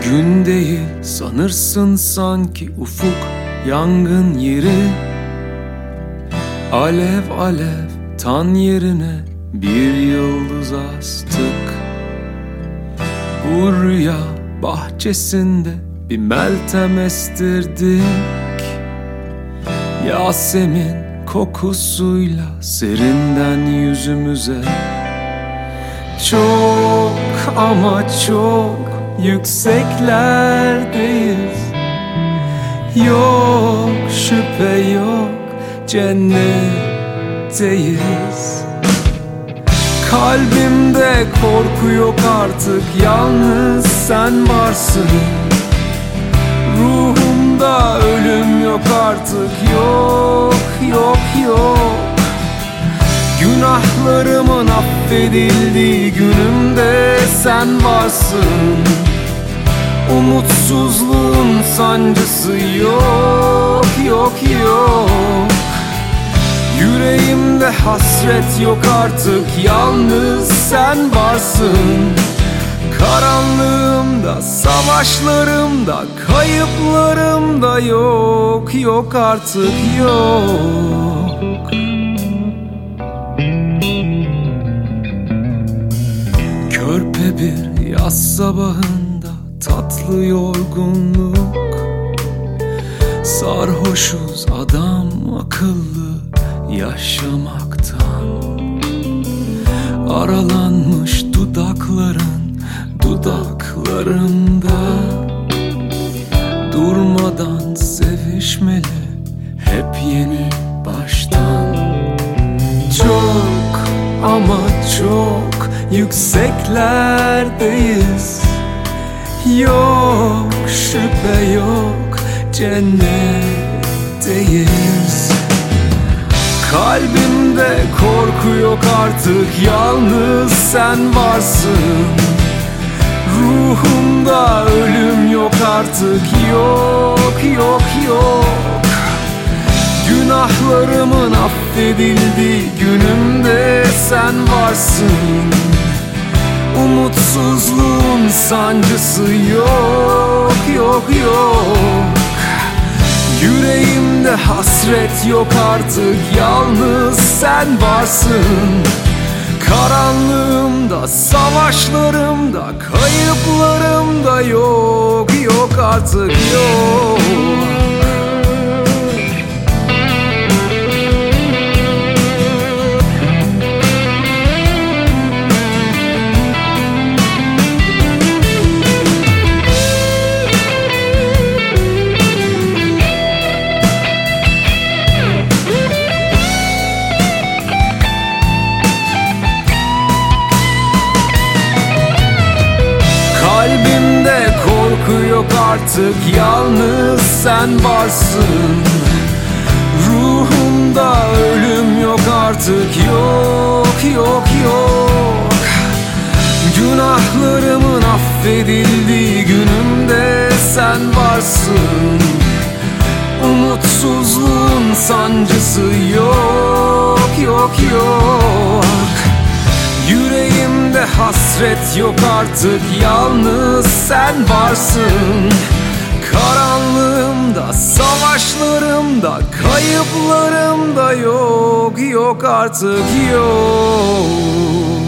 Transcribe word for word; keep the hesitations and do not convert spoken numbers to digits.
Gün değil sanırsın sanki ufuk yangın yeri. Alev alev tan yerine bir yıldız astık. Bu rüya bahçesinde bir meltem estirdik. Yasemin kokusuyla serinden yüzümüze. Çok ama çok yükseklerdeyiz. Yok şüphe yok, cennetteyiz. Kalbimde korku yok artık, yalnız sen varsın. Ruhumda ölüm yok artık, yok yok yok. Günahlarımın affedildiği günümde sen varsın. Umutsuzluğun sancısı yok yok yok. Yüreğimde hasret yok artık, yalnız sen varsın. Karanlığımda, savaşlarımda, kayıplarımda yok yok artık yok. Körpe bir yaz sabahında tatlı yorgunluk. Sarhoşuz adam akıllı yaşamaktan. Aralanmış dudakların dudaklarında. Durmadan sevişmeli hep yeni baştan. Çok ama çok yükseklerdeyiz. Yok şüphe yok, cennetteyiz. Kalbimde korku yok artık, yalnız sen varsın. Ruhumda ölüm yok artık, yok yok yok. Günahlarımın affedildiği günümde sen varsın. Umutsuzluğun sancısı yok yok yok. Yüreğimde hasret yok artık, yalnız sen varsın. Karanlığımda, savaşlarımda, kayıplarımda yok yok artık yok. Kalbimde korku yok artık, yalnız sen varsın. Ruhumda ölüm yok artık, yok yok yok. Günahlarımın affedildiği günümde sen varsın. Umutsuzluğun sancısı yok yok yok. Yüreğimde hasret yok artık, yalnız sen varsın. Karanlığımda, savaşlarımda, kayıplarımda yok yok artık yok.